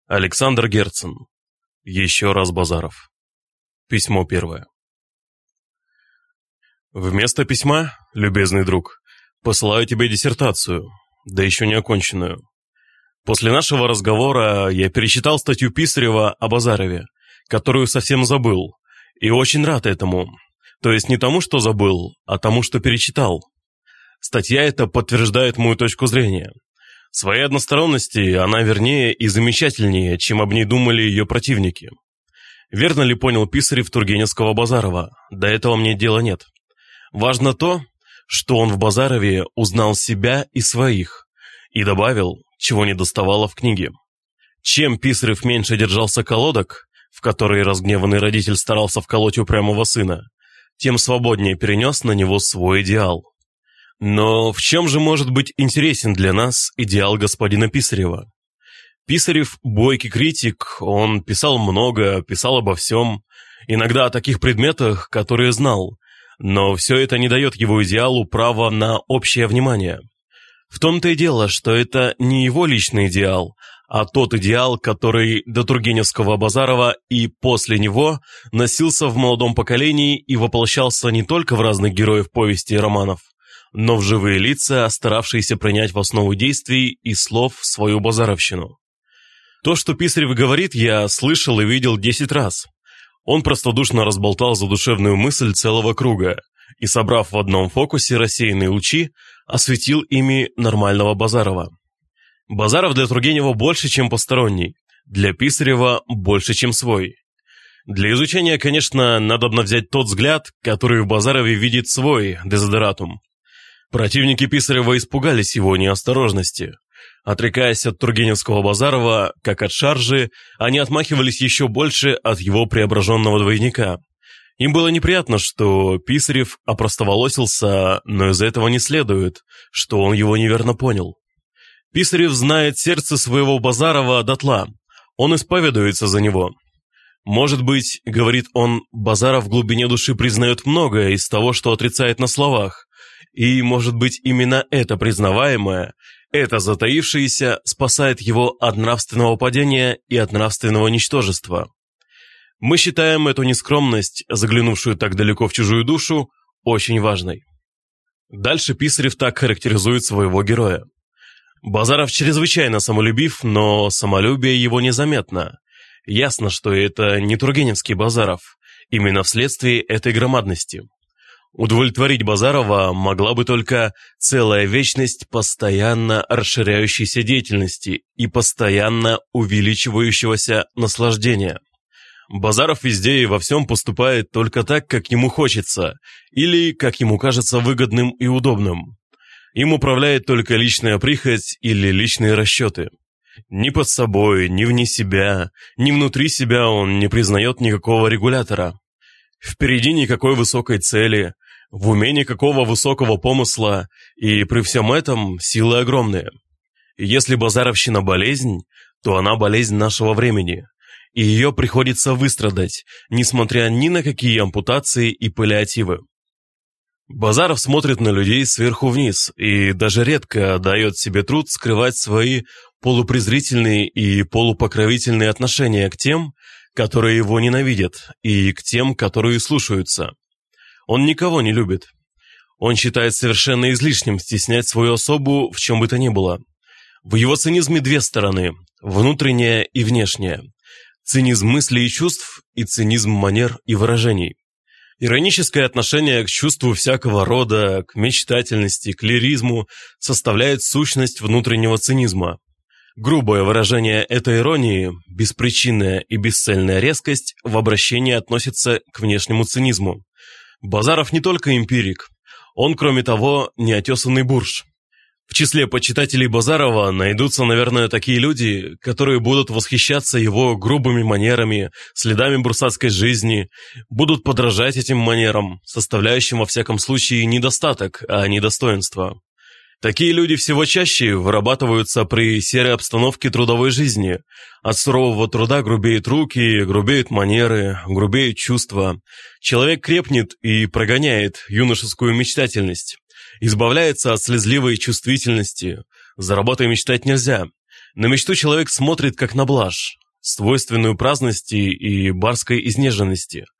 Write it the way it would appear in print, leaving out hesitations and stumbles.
Александр Герцен. Еще раз Базаров. Письмо первое. Вместо письма, любезный друг, посылаю тебе диссертацию, да еще не оконченную. После нашего разговора я перечитал статью Писарева о Базарове, которую совсем забыл, и очень рад этому. То есть не тому, что забыл, а тому, что перечитал. Статья эта подтверждает мою точку зрения. В своей односторонности она вернее и замечательнее, чем об ней думали ее противники. Верно ли понял Писарев Тургеневского Базарова? До этого мне дела нет. Важно то, что он в Базарове узнал себя и своих, и добавил, чего не доставало в книге. Чем Писарев меньше держался колодок, в которые разгневанный родитель старался вколоть упрямого сына, тем свободнее перенес на него свой идеал. Но в чем же может быть интересен для нас идеал господина Писарева? Писарев – бойкий критик, он писал много, писал обо всем, иногда о таких предметах, которые знал, но все это не дает его идеалу права на общее внимание. В том-то и дело, что это не его личный идеал, а тот идеал, который до Тургеневского Базарова и после него носился в молодом поколении и воплощался не только в разных героев повести и романов, но в живые лица, старавшиеся принять в основу действий и слов свою базаровщину. То, что Писарев говорит, я слышал и видел 10 раз. Он простодушно разболтал задушевную мысль целого круга и, собрав в одном фокусе рассеянные лучи, осветил ими нормального Базарова. Базаров для Тургенева больше, чем посторонний, для Писарева больше, чем свой. Для изучения, конечно, надобно взять тот взгляд, который в Базарове видит свой дезодератум. Противники Писарева испугались его неосторожности. Отрекаясь от Тургеневского Базарова, как от шаржи, они отмахивались еще больше от его преображенного двойника. Им было неприятно, что Писарев опростоволосился, но из этого не следует, что он его неверно понял. Писарев знает сердце своего Базарова дотла, он исповедуется за него. Может быть, говорит он, Базаров в глубине души признает многое из того, что отрицает на словах, и, может быть, именно это признаваемое, это затаившееся спасает его от нравственного падения и от нравственного ничтожества. Мы считаем эту нескромность, заглянувшую так далеко в чужую душу, очень важной. Дальше Писарев так характеризует своего героя. Базаров чрезвычайно самолюбив, но самолюбие его незаметно. Ясно, что это не тургеневский Базаров, именно вследствие этой громадности. Удовлетворить Базарова могла бы только целая вечность постоянно расширяющейся деятельности и постоянно увеличивающегося наслаждения. Базаров везде и во всем поступает только так, как ему хочется, или как ему кажется выгодным и удобным. Им управляет только личная прихоть или личные расчеты. Ни под собой, ни вне себя, ни внутри себя он не признает никакого регулятора. Впереди никакой высокой цели, в уме никакого высокого помысла, и при всем этом силы огромные. Если базаровщина болезнь, то она болезнь нашего времени, и ее приходится выстрадать, несмотря ни на какие ампутации и паллиативы. Базаров смотрит на людей сверху вниз и даже редко дает себе труд скрывать свои полупрезрительные и полупокровительные отношения к тем, которые его ненавидят, и к тем, которые слушаются. Он никого не любит. Он считает совершенно излишним стеснять свою особу в чем бы то ни было. В его цинизме две стороны – внутренняя и внешняя. Цинизм мыслей и чувств и цинизм манер и выражений. Ироническое отношение к чувству всякого рода, к мечтательности, к лиризму составляет сущность внутреннего цинизма. Грубое выражение этой иронии, беспричинная и бесцельная резкость в обращении относится к внешнему цинизму. Базаров не только эмпирик, он, кроме того, неотесанный бурж. В числе почитателей Базарова найдутся, наверное, такие люди, которые будут восхищаться его грубыми манерами, следами бурсатской жизни, будут подражать этим манерам, составляющим во всяком случае недостаток, а не достоинство. Такие люди всего чаще вырабатываются при серой обстановке трудовой жизни. От сурового труда грубеют руки, грубеют манеры, грубеют чувства. Человек крепнет и прогоняет юношескую мечтательность. Избавляется от слезливой чувствительности. За работой мечтать нельзя. На мечту человек смотрит как на блажь, свойственную праздности и барской изнеженности.